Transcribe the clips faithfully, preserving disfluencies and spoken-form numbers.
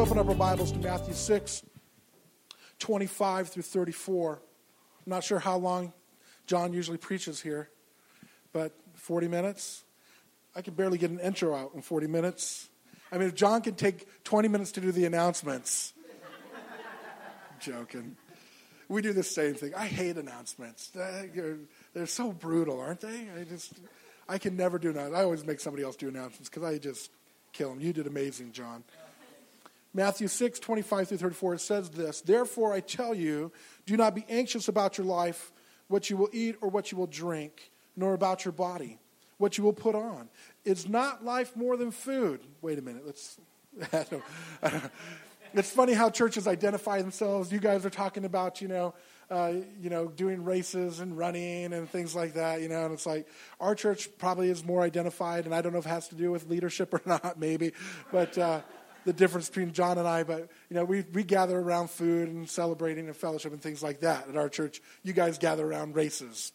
open up our Bibles to Matthew six, twenty-five through thirty-four. I'm not sure how long John usually preaches here, but forty minutes? I can barely get an intro out in forty minutes. I mean, if John can take twenty minutes to do the announcements. I'm joking. We do the same thing. I hate announcements. They're, they're so brutal, aren't they? I just, I can never do announcements. I always make somebody else do announcements because I just kill them. You did amazing, John. Matthew six, twenty-five through thirty-four, it says this, "Therefore I tell you, do not be anxious about your life, what you will eat or what you will drink, nor about your body, what you will put on. Is not life more than food?" Wait a minute, let's... I don't, I don't, it's funny how churches identify themselves. You guys are talking about, you know, uh, you know, doing races and running and things like that, you know, and it's like our church probably is more identified, and I don't know if it has to do with leadership or not, maybe, but uh, the difference between John and I, but, you know, we, we gather around food and celebrating and fellowship and things like that at our church. You guys gather around races.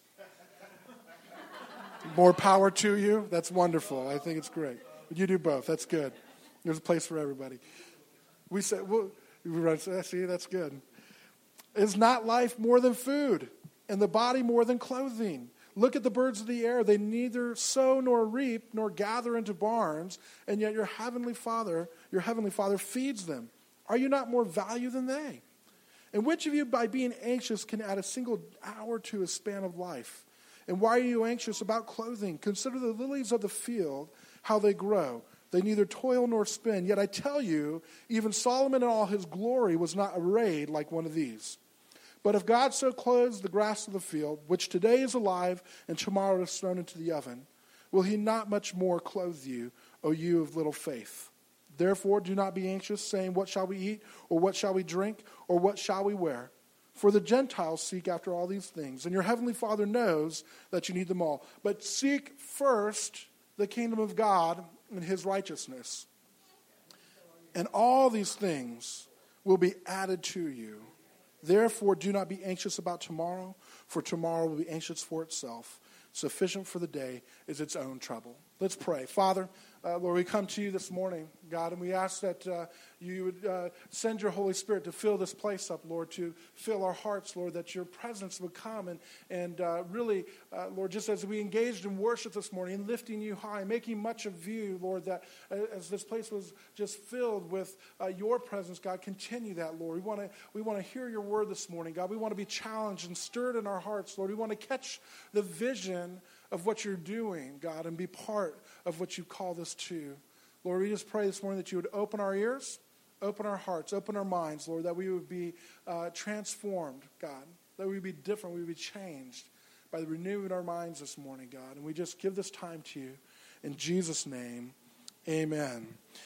More power to you. That's wonderful. I think it's great. But you do both. That's good. There's a place for everybody. We say, well, we run, see, that's good. "Is not life more than food, and the body more than clothing? Look at the birds of the air. They neither sow nor reap nor gather into barns, and yet your heavenly Father, your heavenly Father feeds them. Are you not more value than they? And which of you, by being anxious, can add a single hour to a span of life? And why are you anxious about clothing? Consider the lilies of the field, how they grow. They neither toil nor spin. Yet I tell you, even Solomon in all his glory was not arrayed like one of these. But if God so clothes the grass of the field, which today is alive and tomorrow is thrown into the oven, will he not much more clothe you, O you of little faith? Therefore do not be anxious, saying, what shall we eat, or what shall we drink, or what shall we wear? For the Gentiles seek after all these things, and your heavenly Father knows that you need them all. But seek first the kingdom of God and his righteousness, and all these things will be added to you. Therefore, do not be anxious about tomorrow, for tomorrow will be anxious for itself. Sufficient for the day is its own trouble." Let's pray. Father, uh, Lord, we come to you this morning, God, and we ask that uh, you would uh, send your Holy Spirit to fill this place up, Lord, to fill our hearts, Lord, that your presence would come and, and uh, really, uh, Lord, just as we engaged in worship this morning, lifting you high, making much of you, Lord, that uh, as this place was just filled with uh, your presence, God, continue that, Lord. We want to we want to hear your word this morning, God. We want to be challenged and stirred in our hearts, Lord. We want to catch the vision of what you're doing, God, and be part of what you called us to. Lord, we just pray this morning that you would open our ears, open our hearts, open our minds, Lord, that we would be uh, transformed, God, that we would be different, we would be changed by the renewing of our minds this morning, God. And we just give this time to you. In Jesus' name, amen.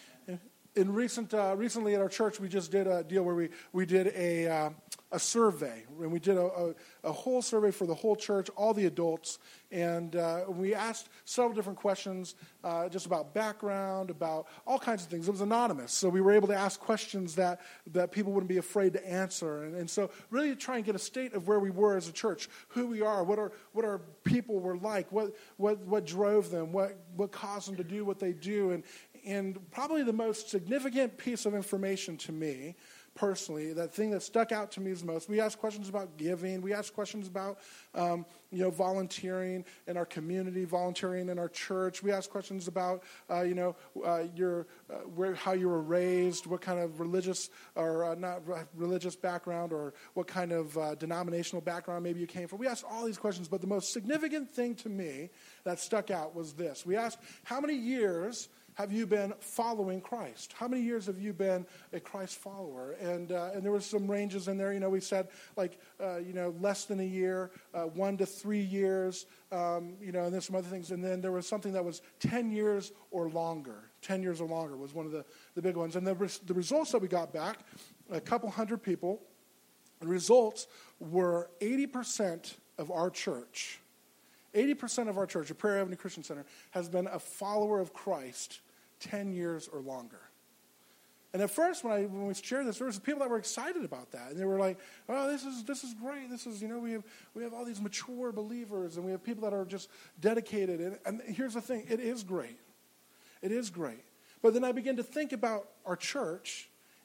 In recent, uh, recently at our church, we just did a deal where we, we did a, uh, a survey, and we did a, a, a whole survey for the whole church, all the adults, and uh, we asked several different questions uh, just about background, about all kinds of things. It was anonymous, so we were able to ask questions that, that people wouldn't be afraid to answer, and, and so really try and get a state of where we were as a church, who we are, what our what our people were like, what what what drove them, what what caused them to do what they do, and and probably the most significant piece of information to me personally, that thing that stuck out to me the most, we asked questions about giving. We asked questions about, um, you know, volunteering in our community, volunteering in our church. We asked questions about, uh, you know, uh, your uh, where how you were raised, what kind of religious or uh, not religious background, or what kind of uh, denominational background maybe you came from. We asked all these questions, but the most significant thing to me that stuck out was this. We asked, how many years have you been following Christ? How many years have you been a Christ follower? And uh, and there was some ranges in there. You know, we said like, uh, you know, less than a year, uh, one to three years, um, you know, and then some other things. And then there was something that was ten years or longer. ten years or longer was one of the, the big ones. And the, res- the results that we got back, a couple hundred people, the results were eighty percent of our church, eighty percent of our church, at Prairie Avenue Christian Center, has been a follower of Christ ten years or longer. And at first, when I when we shared this, there was people that were excited about that, and they were like, "Oh, this is this is great. This is you know we have we have all these mature believers, and we have people that are just dedicated." And, and here's the thing: it is great, it is great. But then I began to think about our church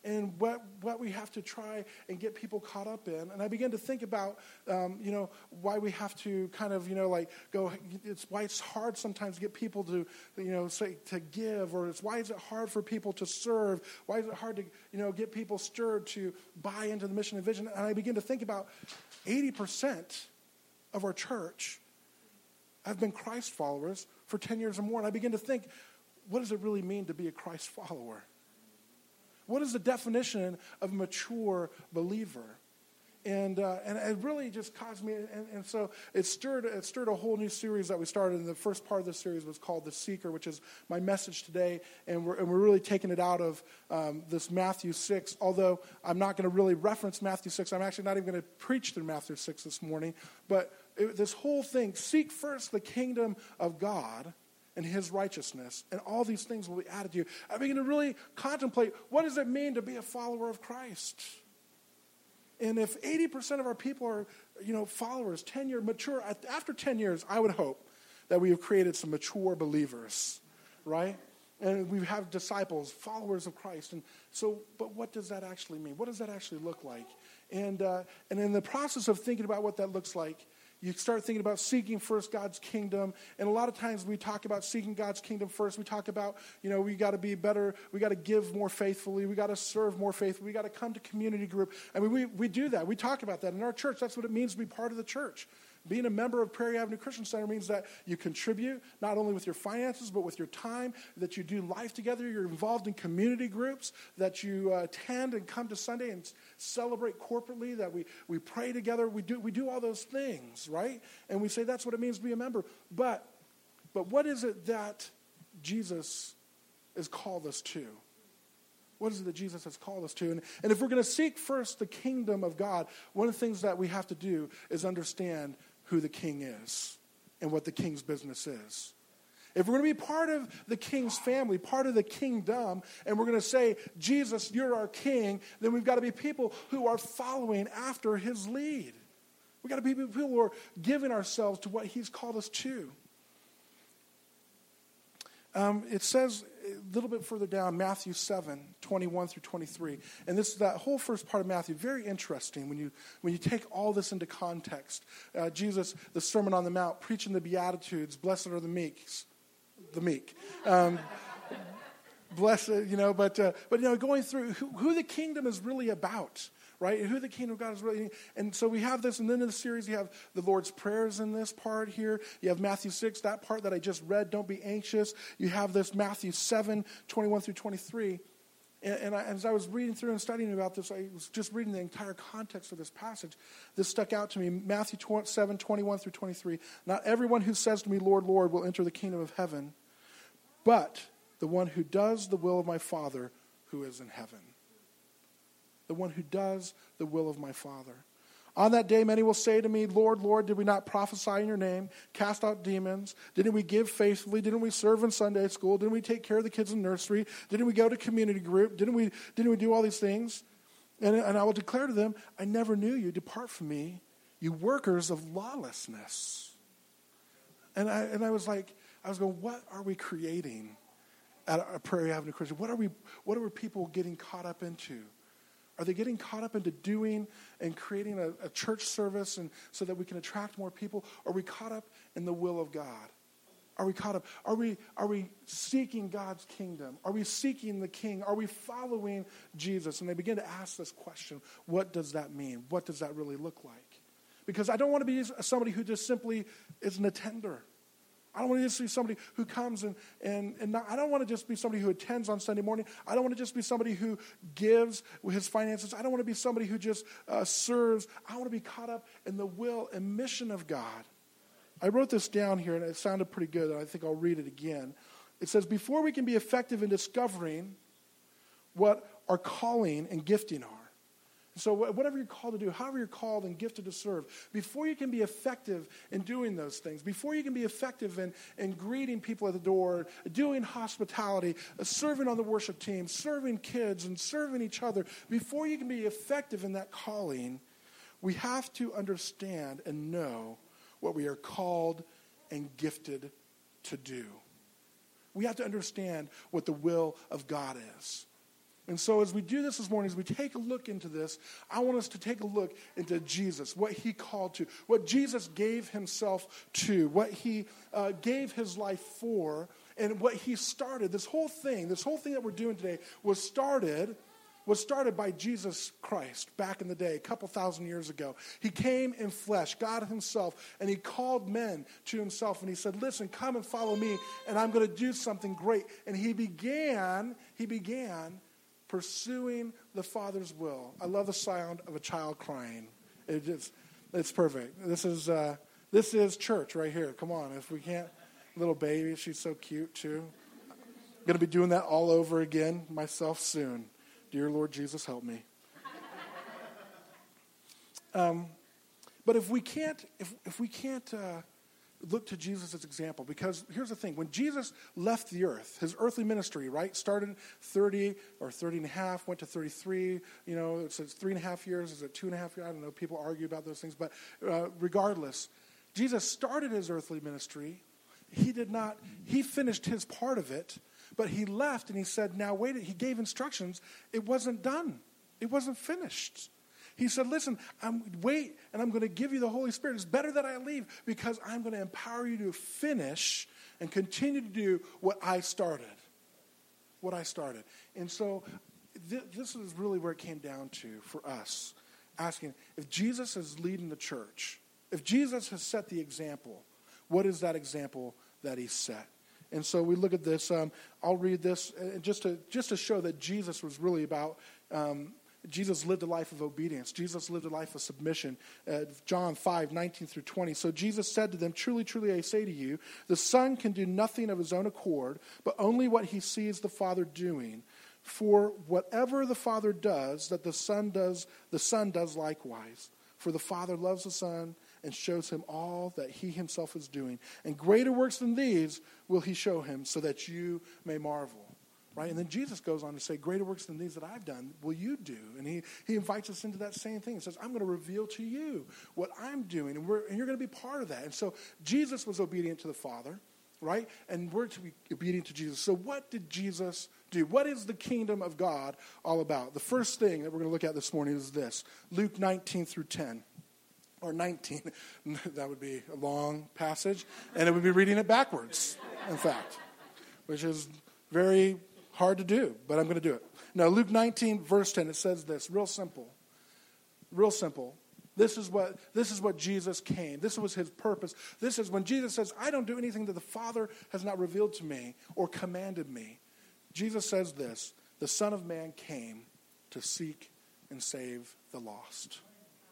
and what what we have to try and get people caught up in. And I began to think about, um, you know, why we have to kind of, you know, like go, it's why it's hard sometimes to get people to, you know, say to give, or it's why is it hard for people to serve? Why is it hard to, you know, get people stirred to buy into the mission and vision? And I began to think about eighty percent of our church have been Christ followers for ten years or more. And I began to think, what does it really mean to be a Christ follower? What is the definition of a mature believer? And uh, and it really just caused me, and, and so it stirred it stirred a whole new series that we started. And the first part of the series was called The Seeker, which is my message today. And we're and we're really taking it out of um, this Matthew six. Although I'm not going to really reference Matthew six, I'm actually not even going to preach through Matthew six this morning. But it, this whole thing: seek first the kingdom of God and his righteousness, and all these things will be added to you. I begin to really contemplate, what does it mean to be a follower of Christ? And if eighty percent of our people are, you know, followers, ten-year mature, after ten years, I would hope that we have created some mature believers, right? And we have disciples, followers of Christ. And so, but what does that actually mean? What does that actually look like? And uh, and in the process of thinking about what that looks like, you start thinking about seeking first God's kingdom. And a lot of times we talk about seeking God's kingdom first. We talk about, you know, we got to be better. We got to give more faithfully. We got to serve more faithfully. We got to come to community group. I mean, we, we do that. We talk about that in our church. That's what it means to be part of the church. Being a member of Prairie Avenue Christian Center means that you contribute not only with your finances, but with your time, that you do life together, you're involved in community groups, that you uh, attend and come to Sunday and celebrate corporately, that we, we pray together. We do, we do all those things, right? And we say that's what it means to be a member. But, but what is it that Jesus has called us to? What is it that Jesus has called us to? And, and if we're going to seek first the kingdom of God, one of the things that we have to do is understand who the king is and what the king's business is. If we're going to be part of the king's family, part of the kingdom, and we're going to say, Jesus, you're our king, then we've got to be people who are following after his lead. We've got to be people who are giving ourselves to what he's called us to. Um, it says a little bit further down, Matthew seven, twenty-one through twenty-three. And this is that whole first part of Matthew, very interesting when you when you take all this into context. Uh, Jesus, the Sermon on the Mount, preaching the Beatitudes, blessed are the meek, the meek. Um, blessed, you know, but, uh, but you know, going through who, who the kingdom is really about. Right? Who the kingdom of God is really. And so we have this, and then in the series you have the Lord's Prayers in this part here. You have Matthew six, that part that I just read, don't be anxious. You have this Matthew seven, twenty-one through twenty-three. And, and I, as I was reading through and studying about this, I was just reading the entire context of this passage. This stuck out to me. Matthew seven, twenty-one through twenty-three. Not everyone who says to me, Lord, Lord, will enter the kingdom of heaven, but the one who does the will of my Father who is in heaven. The one who does the will of my Father. On that day, many will say to me, Lord, Lord, did we not prophesy in your name, cast out demons? Didn't we give faithfully? Didn't we serve in Sunday school? Didn't we take care of the kids in nursery? Didn't we go to community group? Didn't we, didn't we do all these things? And, and I will declare to them, I never knew you. Depart from me, you workers of lawlessness. And I, and I was like, I was going, what are we creating at a Prairie Avenue Christian? What are we, what are people getting caught up into? Are they getting caught up into doing and creating a, a church service and so that we can attract more people? Are we caught up in the will of God? Are we caught up? Are we, are we seeking God's kingdom? Are we seeking the king? Are we following Jesus? And they begin to ask this question, what does that mean? What does that really look like? Because I don't want to be somebody who just simply is an attender. I don't want to just be somebody who comes and, and, and not, I don't want to just be somebody who attends on Sunday morning. I don't want to just be somebody who gives his finances. I don't want to be somebody who just uh, serves. I want to be caught up in the will and mission of God. I wrote this down here, and it sounded pretty good, and I think I'll read it again. It says, before we can be effective in discovering what our calling and gifting are, so whatever you're called to do, however you're called and gifted to serve, before you can be effective in doing those things, before you can be effective in, in greeting people at the door, doing hospitality, serving on the worship team, serving kids and serving each other, before you can be effective in that calling, we have to understand and know what we are called and gifted to do. We have to understand what the will of God is. And so as we do this this morning, as we take a look into this, I want us to take a look into Jesus, what he called to, what Jesus gave himself to, what he uh, gave his life for, and what he started. This whole thing, this whole thing that we're doing today was started was started by Jesus Christ back in the day, a couple thousand years ago. He came in flesh, God himself, and he called men to himself, and he said, listen, come and follow me, and I'm going to do something great. And he began, he began pursuing the Father's will. I love the sound of a child crying. It just, it's perfect. This is uh, this is church right here. Come on, if we can't, little baby, she's so cute too. I'm going to be doing that all over again myself soon. Dear Lord Jesus, help me. Um, but if we can't, if if we can't uh, look to Jesus as example, because here's the thing: when Jesus left the earth, his earthly ministry, right, started thirty or thirty and a half, went to thirty-three. You know, it's, it's three and a half years. Is it two and a half years? I don't know. People argue about those things, but uh, regardless, Jesus started his earthly ministry. He did not. He finished his part of it. But he left and he said, now wait, he gave instructions. It wasn't done. It wasn't finished. He said, listen, I'm wait, and I'm going to give you the Holy Spirit. It's better that I leave because I'm going to empower you to finish and continue to do what I started. What I started. And so th- this is really where it came down to for us, asking, if Jesus is leading the church, if Jesus has set the example, what is that example that he set? And so we look at this. Um, I'll read this uh, just to just to show that Jesus was really about. Um, Jesus lived a life of obedience. Jesus lived a life of submission. Uh, John five, nineteen through twenty. So Jesus said to them, truly, truly, I say to you, the Son can do nothing of his own accord, but only what he sees the Father doing. For whatever the Father does, that the Son does, the Son does likewise. For the Father loves the Son and shows him all that he himself is doing. And greater works than these will he show him, so that you may marvel. Right? And then Jesus goes on to say, greater works than these that I've done will you do. And he, he invites us into that same thing. He says, I'm going to reveal to you what I'm doing, and, we're, and you're going to be part of that. And so Jesus was obedient to the Father, right? And we're to be obedient to Jesus. So what did Jesus do? What is the kingdom of God all about? The first thing that we're going to look at this morning is this, Luke nineteen through ten. Or nineteen. That would be a long passage, and it would be reading it backwards, in fact, which is very hard to do, but I'm going to do it. Now, Luke nineteen, verse ten, it says this, real simple, real simple. This is what this is what Jesus came. This was his purpose. This is when Jesus says, I don't do anything that the Father has not revealed to me or commanded me. Jesus says this, the Son of Man came to seek and save the lost.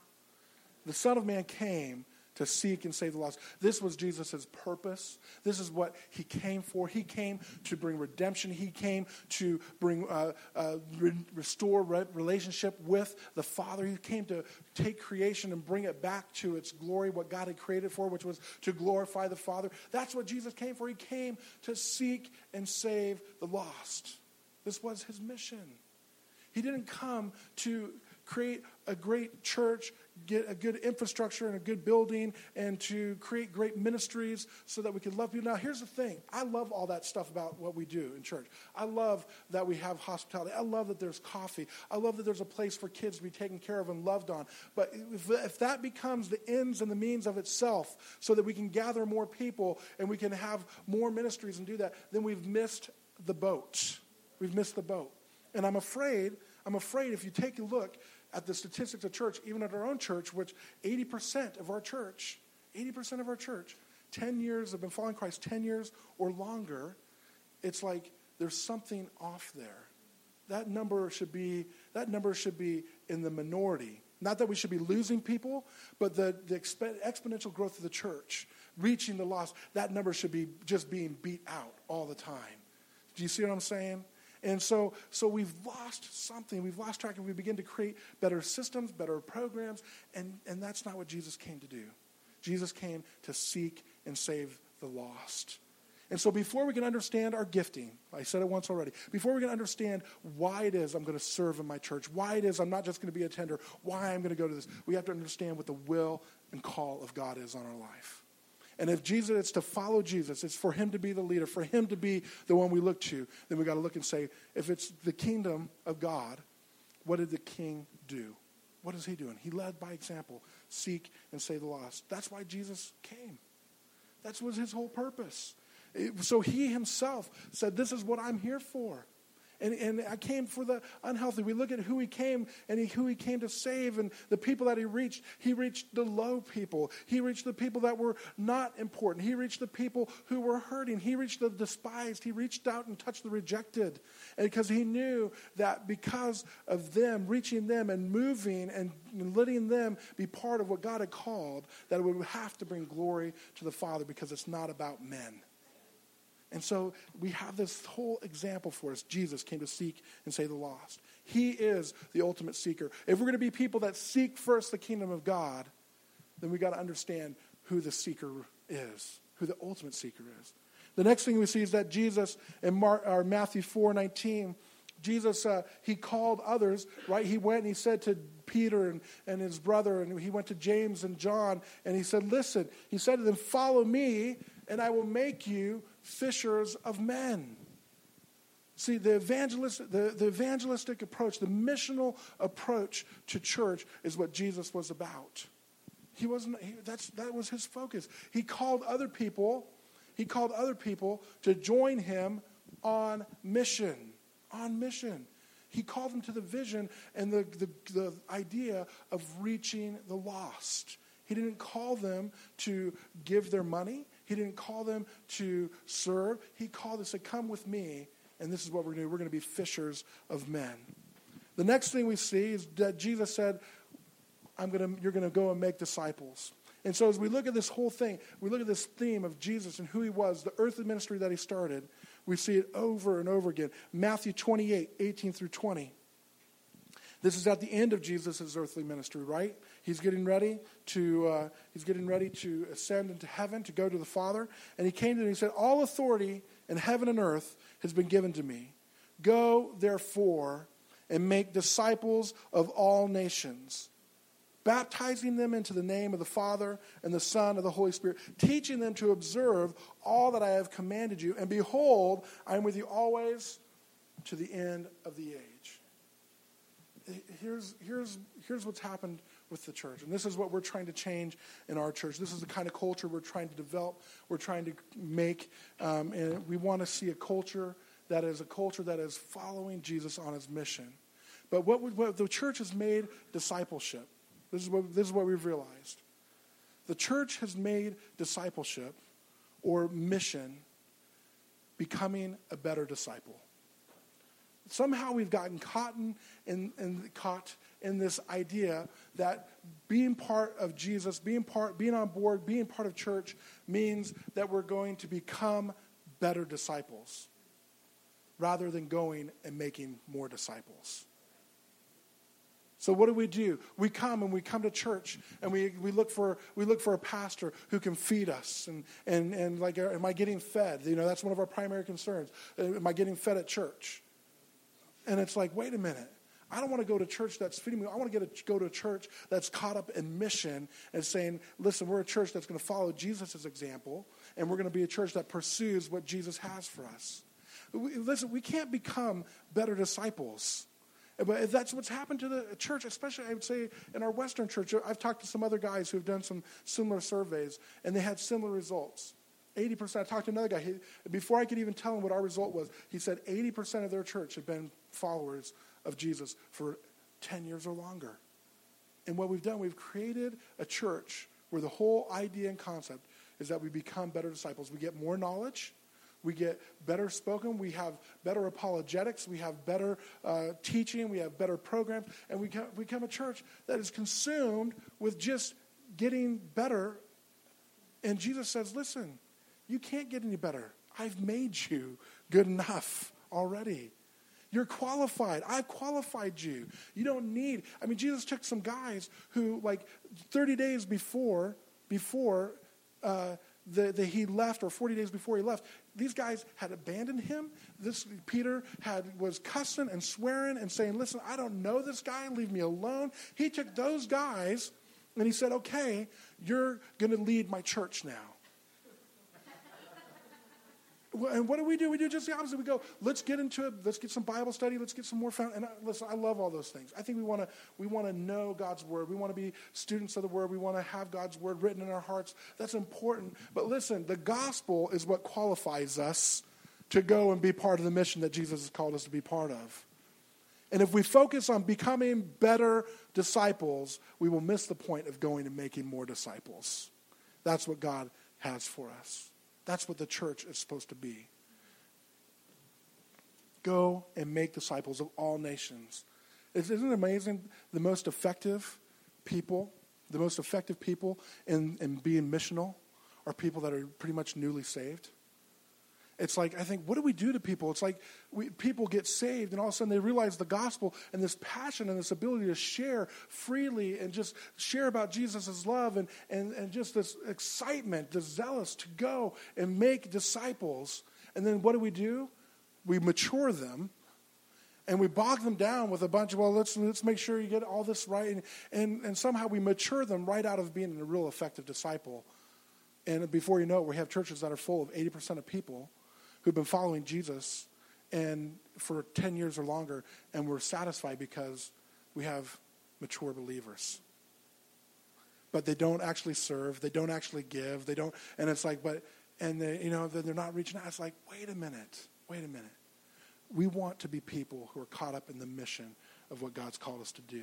The Son of Man came to seek and save the lost. This was Jesus' purpose. This is what he came for. He came to bring redemption. He came to bring uh, uh, re- restore re- relationship with the Father. He came to take creation and bring it back to its glory, what God had created for, which was to glorify the Father. That's what Jesus came for. He came to seek and save the lost. This was his mission. He didn't come to create a great church, get a good infrastructure and a good building, and to create great ministries so that we can love people. Now, here's the thing. I love all that stuff about what we do in church. I love that we have hospitality. I love that there's coffee. I love that there's a place for kids to be taken care of and loved on. But if, if that becomes the ends and the means of itself so that we can gather more people and we can have more ministries and do that, then we've missed the boat. We've missed the boat. And I'm afraid, I'm afraid if you take a look at the statistics of church, even at our own church, which eighty percent of our church, eighty percent of our church, ten years have been following Christ, ten years or longer, it's like there's something off there. That number should be, that number should be in the minority. Not that we should be losing people, but the, the exp- exponential growth of the church, reaching the lost, that number should be just being beat out all the time. Do you see what I'm saying? And so so we've lost something. We've lost track, and we begin to create better systems, better programs, and, and that's not what Jesus came to do. Jesus came to seek and save the lost. And so before we can understand our gifting, I said it once already, before we can understand why it is I'm going to serve in my church, why it is I'm not just going to be a attender, why I'm going to go to this, we have to understand what the will and call of God is on our life. And if Jesus, it's to follow Jesus. It's for him to be the leader, for him to be the one we look to. Then we got to look and say, if it's the kingdom of God, what did the king do? What is he doing? He led by example. Seek and save the lost. That's why Jesus came. That was his whole purpose. It, so he himself said, this is what I'm here for. And, and I came for the unhealthy. We look at who he came and he, who he came to save and the people that he reached. He reached the low people. He reached the people that were not important. He reached the people who were hurting. He reached the despised. He reached out and touched the rejected. And because he knew that because of them, reaching them and moving and letting them be part of what God had called, that it would have to bring glory to the Father because it's not about men. And so we have this whole example for us. Jesus came to seek and save the lost. He is the ultimate seeker. If we're going to be people that seek first the kingdom of God, then we got to understand who the seeker is, who the ultimate seeker is. The next thing we see is that Jesus in Mark, or Matthew four nineteen, Jesus, uh, he called others, right? He went and he said to Peter and, and his brother, and he went to James and John, and he said, listen, he said to them, follow me, and I will make you fishers of men. See, the evangelist, the, the evangelistic approach, the missional approach to church is what Jesus was about. He wasn't, he, that's, that was his focus. He called other people, he called other people to join him on mission, on mission. He called them to the vision and the, the, the idea of reaching the lost. He didn't call them to give their money. He didn't call them to serve. He called us to come with me, and this is what we're going to do. We're going to be fishers of men. The next thing we see is that Jesus said, I'm going to, you're going to go and make disciples. And so as we look at this whole thing, we look at this theme of Jesus and who he was, the earthly ministry that he started, we see it over and over again. Matthew twenty-eight, eighteen through twenty. This is at the end of Jesus' earthly ministry, right? He's getting ready to uh, he's getting ready to ascend into heaven, to go to the Father. And he came to him and he said, all authority in heaven and earth has been given to me. Go, therefore, and make disciples of all nations, baptizing them into the name of the Father and the Son and the Holy Spirit, teaching them to observe all that I have commanded you. And behold, I am with you always to the end of the age. Here's, here's, here's what's happened with the church. And this is what we're trying to change in our church. This is the kind of culture we're trying to develop. We're trying to make. Um, and we want to see a culture that is a culture that is following Jesus on his mission. But what, we, what the church has made discipleship. This is what, this is what we've realized. The church has made discipleship or mission becoming a better disciple. Somehow we've gotten caught in, in, in, caught in this idea that being part of Jesus, being part, being on board, being part of church means that we're going to become better disciples rather than going and making more disciples. So what do we do? We come and we come to church and we, we look for we look for a pastor who can feed us and, and, and like, am I getting fed? You know, that's one of our primary concerns. Am I getting fed at church? And it's like, wait a minute. I don't want to go to church that's feeding me. I want to get a, go to a church that's caught up in mission and saying, listen, we're a church that's going to follow Jesus' example, and we're going to be a church that pursues what Jesus has for us. We, listen, we can't become better disciples. But if that's what's happened to the church, especially I would say in our Western church. I've talked to some other guys who have done some similar surveys, and they had similar results. eighty percent. I talked to another guy. He, before I could even tell him what our result was, he said eighty percent of their church had been followers of Jesus for ten years or longer. And what we've done, we've created a church where the whole idea and concept is that we become better disciples. We get more knowledge. We get better spoken. We have better apologetics. We have better uh, teaching. We have better programs. And we become a church that is consumed with just getting better. And Jesus says, listen, you can't get any better. I've made you good enough already. You're qualified. I've qualified you. You don't need, I mean, Jesus took some guys who, like, thirty days before, before uh, the, the, he left, or forty days before he left, these guys had abandoned him. This Peter had was cussing and swearing and saying, listen, I don't know this guy. Leave me alone. He took those guys and he said, okay, you're going to lead my church now. And what do we do? We do just the opposite. We go, let's get into it. Let's get some Bible study. Let's get some more found. And I, listen, I love all those things. I think we want to we want to know God's word. We want to be students of the word. We want to have God's word written in our hearts. That's important. But listen, the gospel is what qualifies us to go and be part of the mission that Jesus has called us to be part of. And if we focus on becoming better disciples, we will miss the point of going and making more disciples. That's what God has for us. That's what the church is supposed to be. Go and make disciples of all nations. Isn't it amazing? The most effective people, the most effective people in, in being missional are people that are pretty much newly saved. It's like, I think, what do we do to people? It's like we, people get saved and all of a sudden they realize the gospel and this passion and this ability to share freely and just share about Jesus' love and, and, and just this excitement, this zealous to go and make disciples. And then what do we do? We mature them and we bog them down with a bunch of, well, let's let's make sure you get all this right. And, and, and somehow we mature them right out of being a real effective disciple. And before you know it, we have churches that are full of eighty percent of people who've been following Jesus and for ten years or longer, and we're satisfied because we have mature believers. But they don't actually serve, they don't actually give, they don't, and it's like, but, and they, you know, they're not reaching out. It's like, wait a minute, wait a minute. We want to be people who are caught up in the mission of what God's called us to do.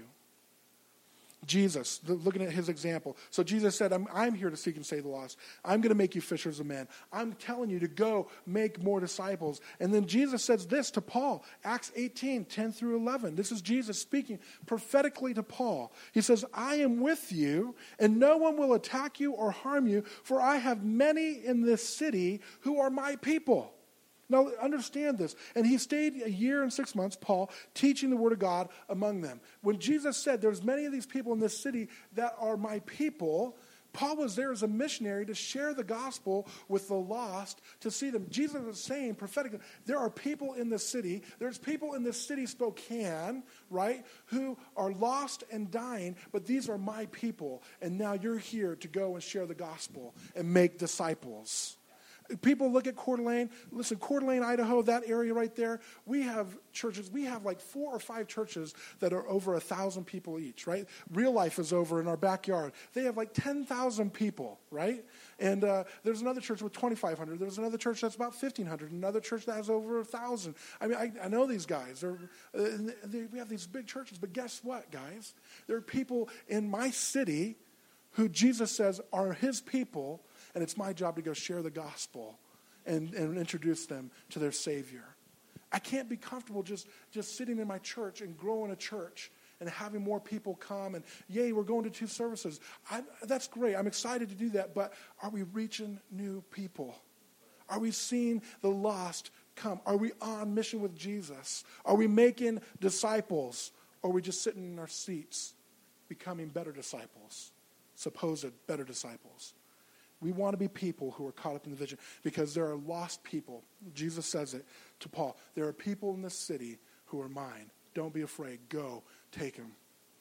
Jesus, looking at his example. So Jesus said, I'm, I'm here to seek and save the lost. I'm going to make you fishers of men. I'm telling you to go make more disciples. And then Jesus says this to Paul, Acts eighteen, ten through eleven. This is Jesus speaking prophetically to Paul. He says, I am with you, and no one will attack you or harm you, for I have many in this city who are my people. Now, understand this. And he stayed a year and six months, Paul, teaching the word of God among them. When Jesus said, there's many of these people in this city that are my people, Paul was there as a missionary to share the gospel with the lost, to see them. Jesus was saying prophetically, there are people in this city, there's people in this city, Spokane, right, who are lost and dying, but these are my people. And now you're here to go and share the gospel and make disciples. People look at Coeur d'Alene. Listen, Coeur d'Alene, Idaho, that area right there, we have churches. We have like four or five churches that are over a thousand people each, right? Real Life is over in our backyard. They have like ten thousand people, right? And uh, there's another church with twenty-five hundred. There's another church that's about fifteen hundred. Another church that has over one thousand. I mean, I, I know these guys. They're, uh, they, we have these big churches. But guess what, guys? There are people in my city who Jesus says are his people, and it's my job to go share the gospel and, and introduce them to their Savior. I can't be comfortable just, just sitting in my church and growing a church and having more people come. And, yay, we're going to two services. I, that's great. I'm excited to do that. But are we reaching new people? Are we seeing the lost come? Are we on mission with Jesus? Are we making disciples? Or are we just sitting in our seats becoming better disciples? Supposed better disciples. We want to be people who are caught up in the vision because there are lost people. Jesus says it to Paul. There are people in this city who are mine. Don't be afraid. Go. Take them.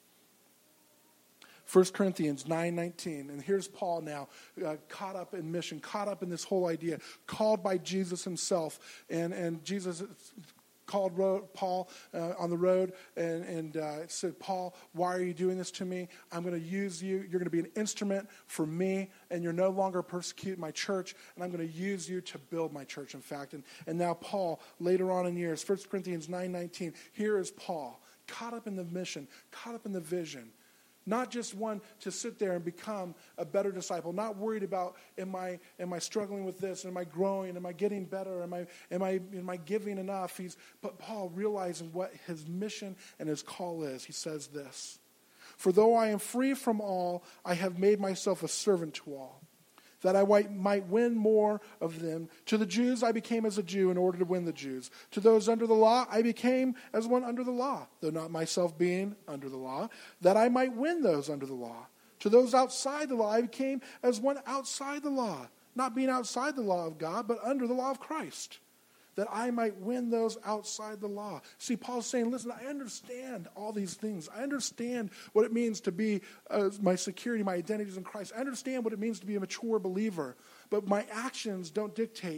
First Corinthians nine nineteen. And here's Paul now, uh, caught up in mission, caught up in this whole idea, called by Jesus himself. And, and Jesus called road, Paul uh, on the road and, and uh, said, Paul, why are you doing this to me? I'm going to use you. You're going to be an instrument for me, and you're no longer persecuting my church, and I'm going to use you to build my church, in fact. And, and now Paul, later on in years, First Corinthians nine nineteen, here is Paul, caught up in the mission, caught up in the vision. Not just one to sit there and become a better disciple. Not worried about, am I am I struggling with this? Am I growing? Am I getting better? Am I am I am I giving enough? He's but Paul, realizing what his mission and his call is, he says this: For though I am free from all, I have made myself a servant to all, that I might win more of them. To the Jews I became as a Jew in order to win the Jews. To those under the law I became as one under the law, though not myself being under the law, that I might win those under the law. To those outside the law I became as one outside the law, not being outside the law of God, but under the law of Christ, that I might win those outside the law. See, Paul's saying, listen, I understand all these things. I understand what it means to be uh, my security, my identity is in Christ. I understand what it means to be a mature believer. But my actions don't dictate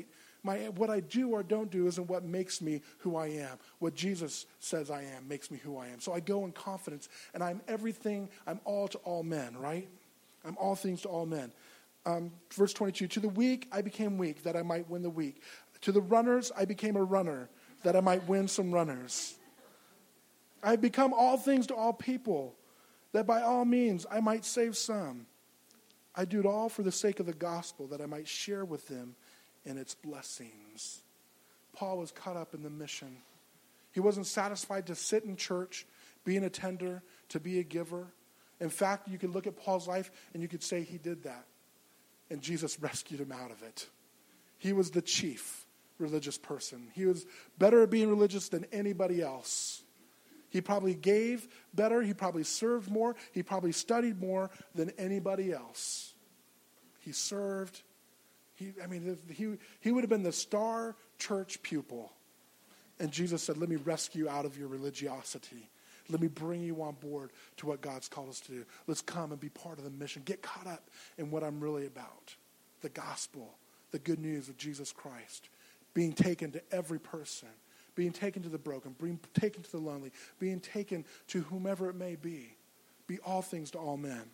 My, what I do or don't do isn't what makes me who I am. What Jesus says I am makes me who I am. So I go in confidence, and I'm everything, I'm all to all men, right? I'm all things to all men. Um, verse twenty-two, to the weak I became weak, that I might win the weak. To the runners I became a runner, that I might win some runners. I have become all things to all people, that by all means I might save some. I do it all for the sake of the gospel, that I might share with them in its blessings. Paul was caught up in the mission. He wasn't satisfied to sit in church, be an attender, to be a giver. In fact, you could look at Paul's life and you could say he did that. And Jesus rescued him out of it. He was the chief religious person. He was better at being religious than anybody else. He probably gave better. He probably served more. He probably studied more than anybody else. He served. He, I mean, he, he would have been the star church pupil. And Jesus said, let me rescue you out of your religiosity. Let me bring you on board to what God's called us to do. Let's come and be part of the mission. Get caught up in what I'm really about. The gospel, the good news of Jesus Christ. Being taken to every person. Being taken to the broken. Being taken to the lonely. Being taken to whomever it may be. Be all things to all men.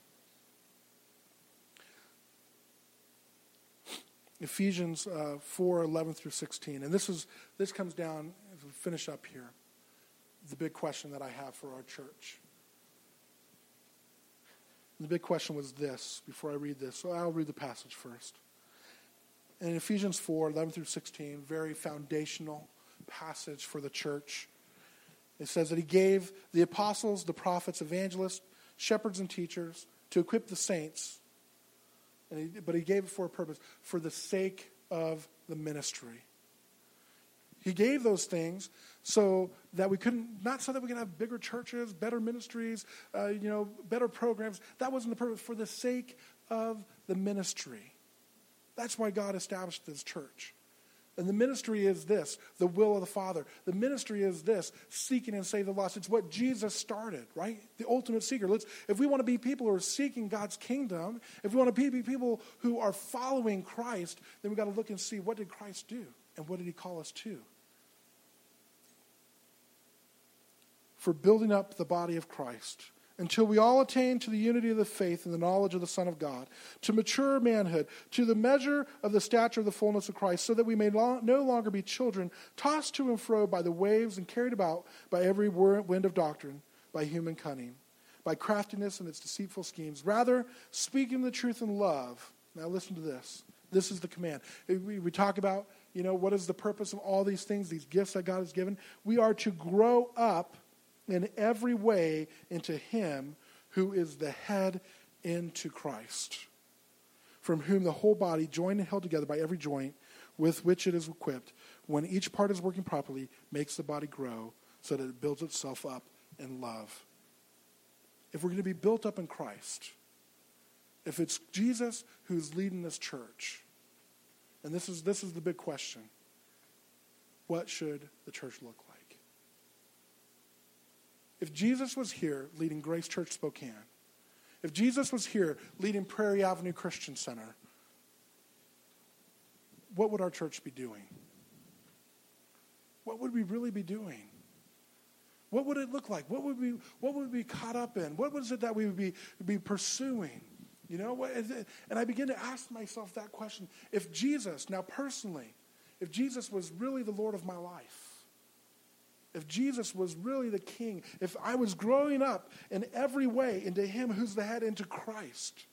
Ephesians uh, four, eleven through sixteen. And this is this comes down, as we finish up here, the big question that I have for our church. And the big question was this, before I read this. So I'll read the passage first. In Ephesians four, eleven through sixteen, very foundational passage for the church. It says that he gave the apostles, the prophets, evangelists, shepherds, and teachers to equip the saints. And he, but he gave it for a purpose, for the sake of the ministry. He gave those things so that we couldn't, not so that we can have bigger churches, better ministries, uh, you know, better programs. That wasn't the purpose. For the sake of the ministry. That's why God established this church. And the ministry is this, the will of the Father. The ministry is this, seeking and save the lost. It's what Jesus started, right? The ultimate seeker. Let's, if we want to be people who are seeking God's kingdom, if we want to be people who are following Christ, then we've got to look and see, what did Christ do? And what did he call us to? For building up the body of Christ, until we all attain to the unity of the faith and the knowledge of the Son of God, to mature manhood, to the measure of the stature of the fullness of Christ, so that we may lo- no longer be children, tossed to and fro by the waves and carried about by every wind of doctrine, by human cunning, by craftiness and its deceitful schemes. Rather, speaking the truth in love. Now listen to this. This is the command. We, we talk about, you know, what is the purpose of all these things, these gifts that God has given. We are to grow up in every way into him who is the head, into Christ, from whom the whole body, joined and held together by every joint with which it is equipped, when each part is working properly, makes the body grow so that it builds itself up in love. If we're going to be built up in Christ, if it's Jesus who's leading this church, and this is this is the big question, what should the church look like? If Jesus was here leading Grace Church Spokane, if Jesus was here leading Prairie Avenue Christian Center, what would our church be doing? What would we really be doing? What would it look like? What would we what would we be caught up in? What was it that we would be, be pursuing? You know, what is it? And I begin to ask myself that question. If Jesus, now personally, if Jesus was really the Lord of my life, if Jesus was really the king, if I was growing up in every way into him who's the head, into Christ,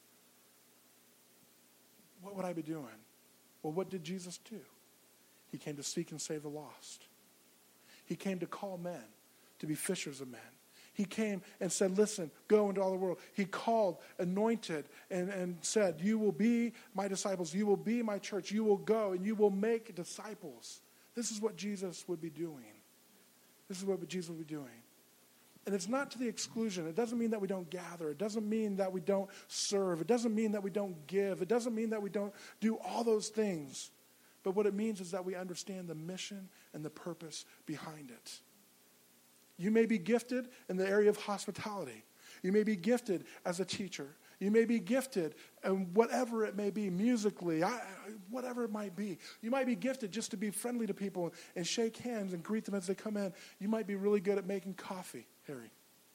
what would I be doing? Well, what did Jesus do? He came to seek and save the lost. He came to call men to be fishers of men. He came and said, listen, go into all the world. He called, anointed, and, and said, you will be my disciples. You will be my church. You will go and you will make disciples. This is what Jesus would be doing. This is what Jesus will be doing. And it's not to the exclusion. It doesn't mean that we don't gather. It doesn't mean that we don't serve. It doesn't mean that we don't give. It doesn't mean that we don't do all those things. But what it means is that we understand the mission and the purpose behind it. You may be gifted in the area of hospitality. You may be gifted as a teacher. You may be gifted, and whatever it may be, musically, I, whatever it might be. You might be gifted just to be friendly to people and shake hands and greet them as they come in. You might be really good at making coffee, Harry.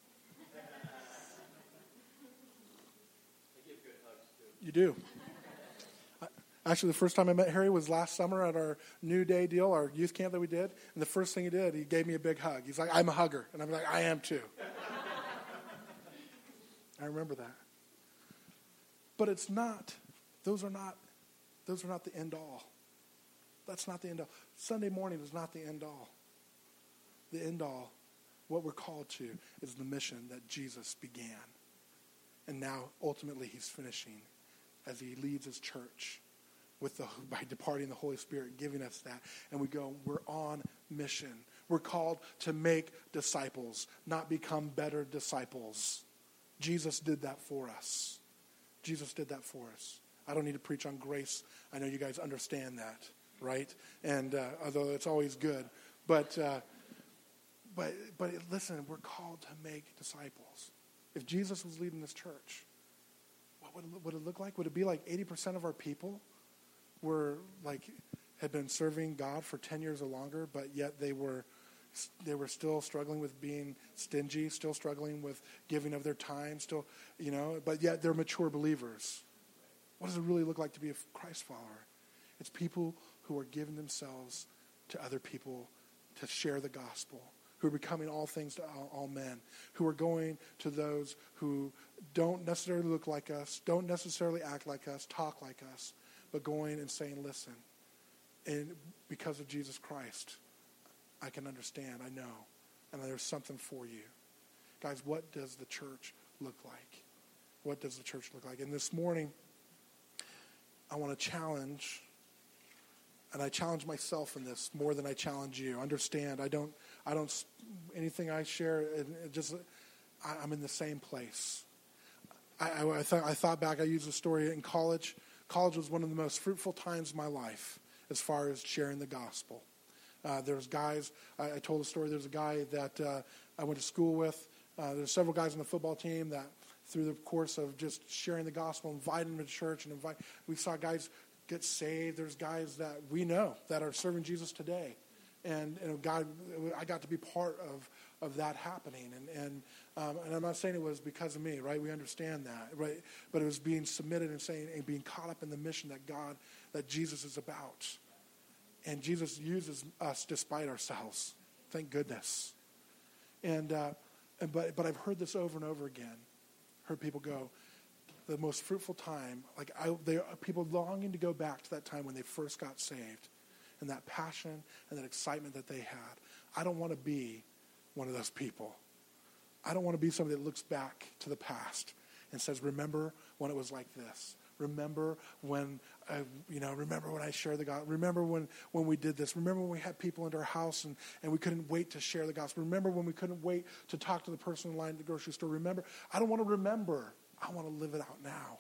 I give good hugs, too. You do. Actually, the first time I met Harry was last summer at our New Day deal, our youth camp that we did. And the first thing he did, he gave me a big hug. He's like, I'm a hugger. And I'm like, I am too. I remember that. But it's not, those are not, those are not the end all. That's not the end all. Sunday morning is not the end all. The end all, what we're called to, is the mission that Jesus began. And now, ultimately, he's finishing as he leads his church. With the, by departing the Holy Spirit, giving us that. And we go, we're on mission. We're called to make disciples, not become better disciples. Jesus did that for us. Jesus did that for us. I don't need to preach on grace. I know you guys understand that, right? And uh, although it's always good. But, uh, but, but listen, we're called to make disciples. If Jesus was leading this church, what would it, would it look like? Would it be like eighty percent of our people were like had been serving God for ten years or longer, but yet they were they were still struggling with being stingy, still struggling with giving of their time, still, you know, but yet they're mature believers. What does it really look like to be a Christ follower? It's people who are giving themselves to other people to share the gospel, who are becoming all things to all, all men, who are going to those who don't necessarily look like us, don't necessarily act like us, talk like us, but going and saying, listen, and because of Jesus Christ, I can understand, I know, and there's something for you. Guys, what does the church look like? What does the church look like? And this morning, I want to challenge, and I challenge myself in this more than I challenge you. Understand, I don't, I don't, anything I share, it, it just, I, I'm in the same place. I, I, I, thought, I thought back, I used a story in college. College was one of the most fruitful times of my life as far as sharing the gospel. Uh, there's guys, I, I told a story, there's a guy that uh, I went to school with. Uh, there's several guys on the football team that through the course of just sharing the gospel, inviting them to church, and invite, we saw guys get saved. There's guys that we know that are serving Jesus today. And, and God, I got to be part of, of that happening. And and, um, and I'm not saying it was because of me, right? We understand that, right? But it was being submitted and saying and being caught up in the mission that God, that Jesus is about. And Jesus uses us despite ourselves. Thank goodness. And, uh, and but but I've heard this over and over again. Heard people go, the most fruitful time, like I, they people longing to go back to that time when they first got saved. And that passion and that excitement that they had. I don't want to be one of those people. I don't want to be somebody that looks back to the past and says, remember when it was like this. Remember when, I, you know, remember when I shared the gospel. Remember when, when we did this. Remember when we had people into our house and, and we couldn't wait to share the gospel. Remember when we couldn't wait to talk to the person in line at the grocery store. Remember, I don't want to remember. I want to live it out now.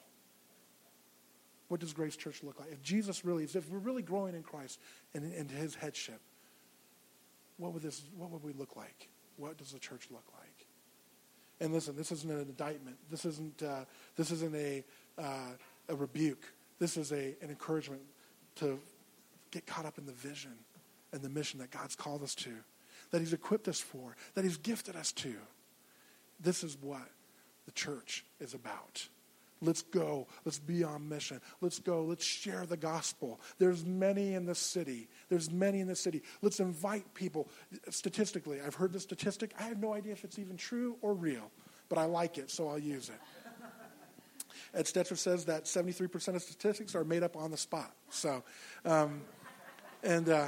What does Grace Church look like? If Jesus really, if we're really growing in Christ and into his headship, what would this, what would we look like? What does the church look like? And listen, this isn't an indictment. This isn't, uh, this isn't a, uh, a rebuke. This is a, an encouragement to get caught up in the vision and the mission that God's called us to, that he's equipped us for, that he's gifted us to. This is what the church is about. Let's go. Let's be on mission. Let's go. Let's share the gospel. There's many in this city. There's many in this city. Let's invite people. Statistically, I've heard the statistic. I have no idea if it's even true or real, but I like it, so I'll use it. Ed Stetzer says that seventy-three percent of statistics are made up on the spot. So, um, and, uh,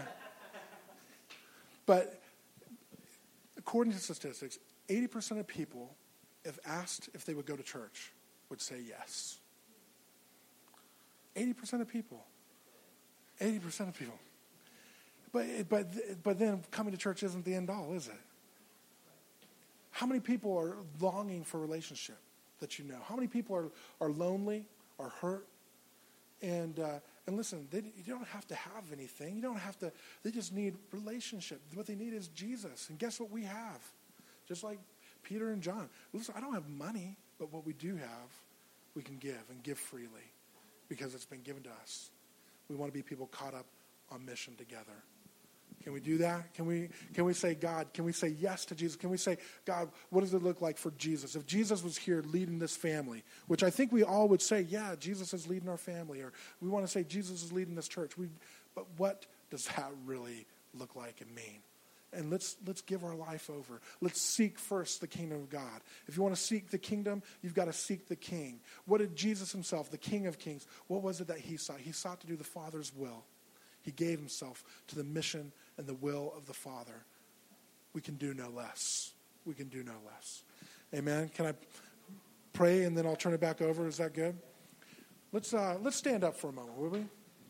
but according to statistics, eighty percent of people, if asked if they would go to church, would say yes. eighty percent of people. eighty percent of people. But, but, but then coming to church isn't the end all, is it? How many people are longing for a relationship that you know? How many people are, are lonely, are hurt? And, uh, and listen, they, you don't have to have anything. You don't have to, they just need relationship. What they need is Jesus. And guess what we have? Just like Peter and John. Listen, I don't have money, but what we do have, we can give and give freely because it's been given to us. We want to be people caught up on mission together. Can we do that? Can we can we say, God, can we say yes to Jesus? Can we say, God, what does it look like for Jesus? If Jesus was here leading this family, which I think we all would say, yeah, Jesus is leading our family, or we want to say Jesus is leading this church. We, but what does that really look like and mean? And let's let's give our life over. Let's seek first the kingdom of God. If you want to seek the kingdom, you've got to seek the king. What did Jesus himself, the King of Kings, what was it that he sought? He sought to do the Father's will. He gave himself to the mission and the will of the Father. We can do no less. We can do no less. Amen. Can I pray and then I'll turn it back over? Is that good? Let's uh, let's stand up for a moment, will we?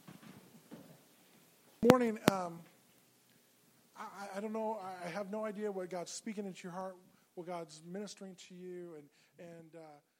Morning. Um, I, I don't know. I have no idea what God's speaking into your heart, what God's ministering to you, and and. Uh,